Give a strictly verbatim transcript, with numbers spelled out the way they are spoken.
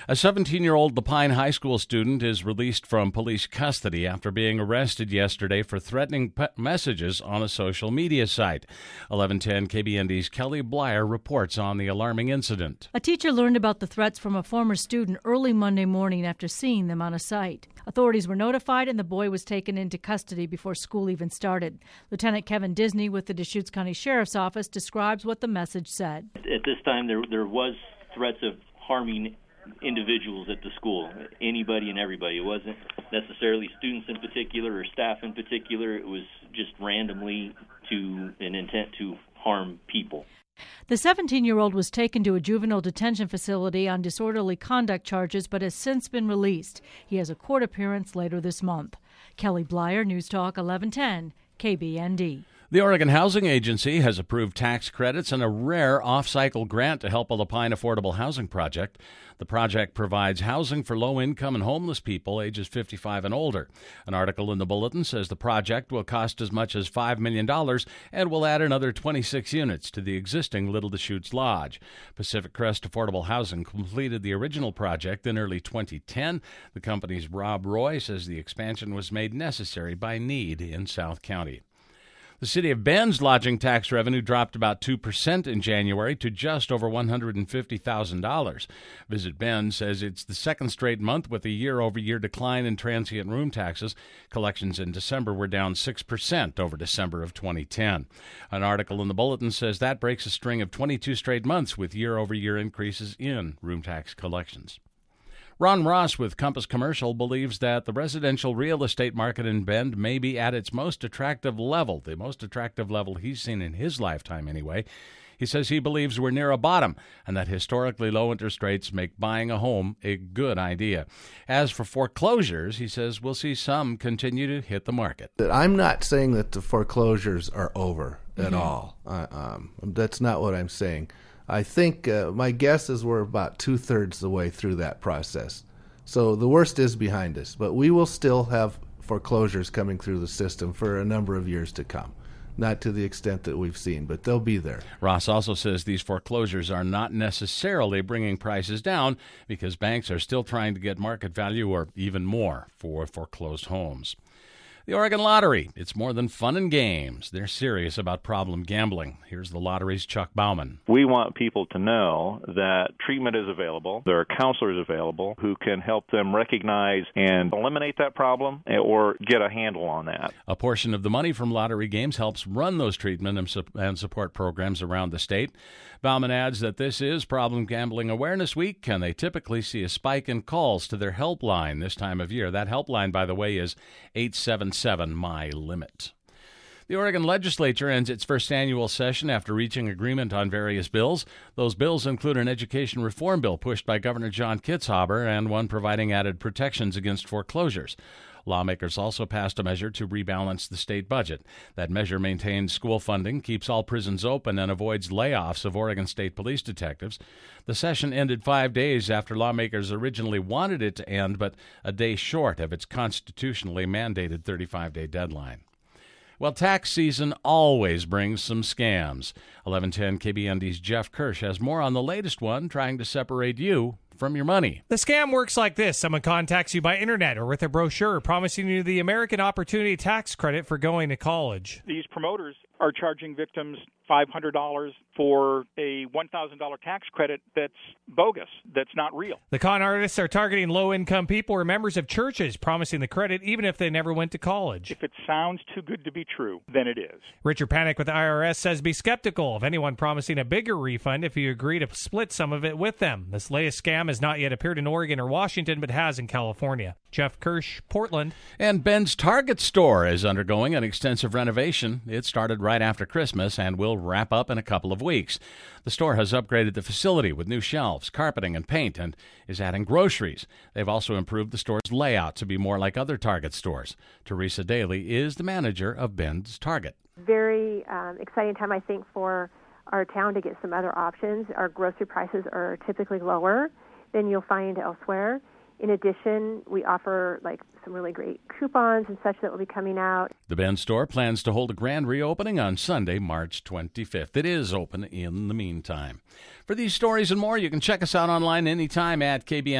A seventeen-year-old LaPine High School student is released from police custody after being arrested yesterday for threatening pe- messages on a social media site. eleven ten K B N D's Kelly Blyer reports on the alarming incident. A teacher learned about the threats from a former student early Monday morning after seeing them on a site. Authorities were notified and the boy was taken into custody before school even started. Lieutenant Kevin Disney with the Deschutes County Sheriff's Office describes what the message said. At this time, there there was threats of harming individuals at the school, anybody and everybody. It wasn't necessarily students in particular or staff in particular. It was just randomly to an intent to harm people. The seventeen-year-old was taken to a juvenile detention facility on disorderly conduct charges but has since been released. He has a court appearance later this month. Kelly Blyer, News Talk eleven ten, K B N D. The Oregon Housing Agency has approved tax credits and a rare off-cycle grant to help a LaPine affordable housing project. The project provides housing for low-income and homeless people ages fifty-five and older. An article in the Bulletin says the project will cost as much as five million dollars and will add another twenty-six units to the existing Little Deschutes Lodge. Pacific Crest Affordable Housing completed the original project in early twenty ten. The company's Rob Roy says the expansion was made necessary by need in South County. The City of Bend's lodging tax revenue dropped about two percent in January to just over one hundred fifty thousand dollars. Visit Bend says it's the second straight month with a year-over-year decline in transient room taxes. Collections in December were down six percent over December of twenty ten. An article in the Bulletin says that breaks a string of twenty-two straight months with year-over-year increases in room tax collections. Ron Ross with Compass Commercial believes that the residential real estate market in Bend may be at its most attractive level, the most attractive level he's seen in his lifetime anyway. He says he believes we're near a bottom and that historically low interest rates make buying a home a good idea. As for foreclosures, he says we'll see some continue to hit the market. I'm not saying that the foreclosures are over at Mm-hmm. all. Uh, um, that's not what I'm saying. I think uh, my guess is we're about two-thirds the way through that process. So the worst is behind us, but we will still have foreclosures coming through the system for a number of years to come. Not to the extent that we've seen, but they'll be there. Ross also says these foreclosures are not necessarily bringing prices down because banks are still trying to get market value or even more for foreclosed homes. The Oregon Lottery, it's more than fun and games. They're serious about problem gambling. Here's the lottery's Chuck Bauman. We want people to know that treatment is available. There are counselors available who can help them recognize and eliminate that problem or get a handle on that. A portion of the money from lottery games helps run those treatment and, su- and support programs around the state. Bauman adds that this is Problem Gambling Awareness Week, and they typically see a spike in calls to their helpline this time of year. That helpline, by the way, is eight seven seven, M Y, LIMIT. The Oregon legislature ends its first annual session after reaching agreement on various bills. Those bills include an education reform bill pushed by Governor John Kitzhaber and one providing added protections against foreclosures. Lawmakers also passed a measure to rebalance the state budget. That measure maintains school funding, keeps all prisons open, and avoids layoffs of Oregon State police detectives. The session ended five days after lawmakers originally wanted it to end, but a day short of its constitutionally mandated thirty-five day deadline. Well, tax season always brings some scams. eleven ten K B N D's Jeff Kirsch has more on the latest one, trying to separate you from your money. The scam works like this. Someone contacts you by internet or with a brochure promising you the American Opportunity Tax Credit for going to college. These promoters are charging victims five hundred dollars for a one thousand dollars tax credit that's bogus, that's not real. The con artists are targeting low-income people or members of churches, promising the credit even if they never went to college. If it sounds too good to be true, then it is. Richard Panic with the I R S says be skeptical of anyone promising a bigger refund if you agree to split some of it with them. This latest scam has not yet appeared in Oregon or Washington, but has in California. Jeff Kirsch, Portland. And Bend's Target store is undergoing an extensive renovation. It started right after Christmas and will wrap up in a couple of weeks. The store has upgraded the facility with new shelves, carpeting, and paint, and is adding groceries. They've also improved the store's layout to be more like other Target stores. Teresa Daly is the manager of Bend's Target. Very um, exciting time, I think, for our town to get some other options. Our grocery prices are typically lower than you'll find elsewhere. In addition, we offer like some really great coupons and such that will be coming out. The Bend store plans to hold a grand reopening on Sunday, March twenty-fifth. It is open in the meantime. For these stories and more, you can check us out online anytime at K B N.